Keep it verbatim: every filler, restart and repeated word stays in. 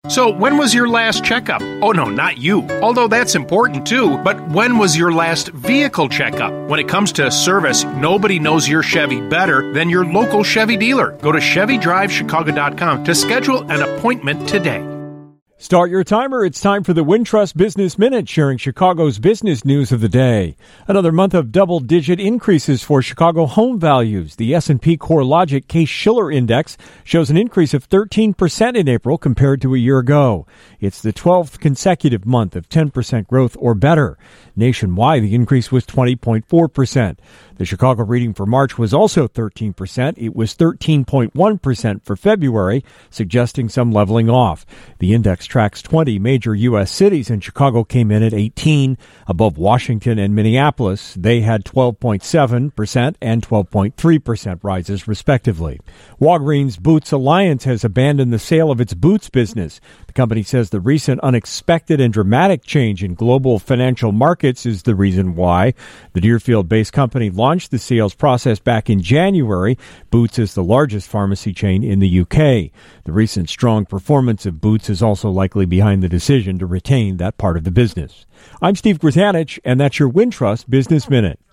So, when was your last checkup? Oh, no, not you. Although that's important too, but when was your last vehicle checkup? When it comes to service, nobody knows your Chevy better than your local Chevy dealer. Go to Chevy Drive Chicago dot com to schedule an appointment today. Start your timer. It's time for the Wintrust Business Minute, sharing Chicago's business news of the day. Another month of double-digit increases for Chicago home values. The S and P CoreLogic Case-Shiller Index shows an increase of thirteen percent in April compared to a year ago. It's the twelfth consecutive month of ten percent growth or better. Nationwide, the increase was twenty point four percent. The Chicago reading for March was also thirteen percent. It was thirteen point one percent for February, suggesting some leveling off. The index tracks twenty major U S cities, and Chicago came in at eighteen, above Washington and Minneapolis. They had twelve point seven percent and twelve point three percent rises, respectively. Walgreens Boots Alliance has abandoned the sale of its Boots business. The company says the recent unexpected and dramatic change in global financial markets is the reason why. The Deerfield-based company launched the sales process back in January. Boots is the largest pharmacy chain in the U K. The recent strong performance of Boots is also likely behind the decision to retain that part of the business. I'm Steve Grzanich, and that's your Wintrust Business Minute.